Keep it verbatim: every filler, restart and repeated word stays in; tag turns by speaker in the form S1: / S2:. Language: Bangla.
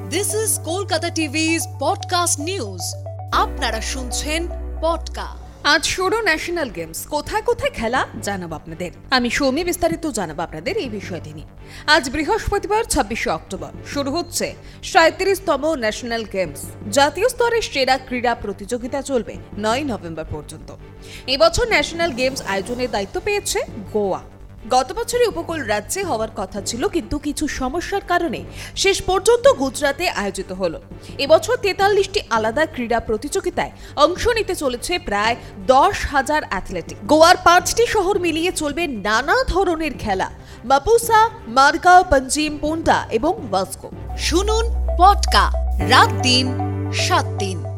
S1: This is Kolkata TV's podcast news. আপনারা শুনছেন পডকাস্ট।
S2: আজ শুরু ন্যাশনাল গেমস। কোথায় কোথায় খেলা জানাবো আপনাদের। আমি সৌমি বিস্তারিত জানাবো আপনাদের এই বিষয়টি নিয়ে। আজ বৃহস্পতিবার ছাব্বিশে অক্টোবর শুরু হচ্ছে সাঁইত্রিশতম ন্যাশনাল গেমস। জাতীয় স্তরের সেরা ক্রীড়া প্রতিযোগিতা চলবে নয় নভেম্বর পর্যন্ত। এবছর ন্যাশনাল গেমস আয়োজনের দায়িত্ব পেয়েছে গোয়া। গত বছরই উপকূল রাজ্যে হওয়ার কথা ছিল, কিন্তু কিছু সমস্যার কারণে শেষ পর্যন্ত গুজরাটে আয়োজিত হলো। এবছর তেতাল্লিশটি আলাদা ক্রীড়া প্রতিযোগিতায় অংশ নিতে চলেছে প্রায় দশ হাজার অ্যাথলেটিক। গোয়ার পাঁচটি শহর মিলিয়ে চলবে নানা ধরনের খেলা: মাপুসা, মারগাঁও, পঞ্জিম, পোন্টা এবং ওয়াস্কো।
S1: শুনুন পডকাস্ট রাত দিন সাত দিন।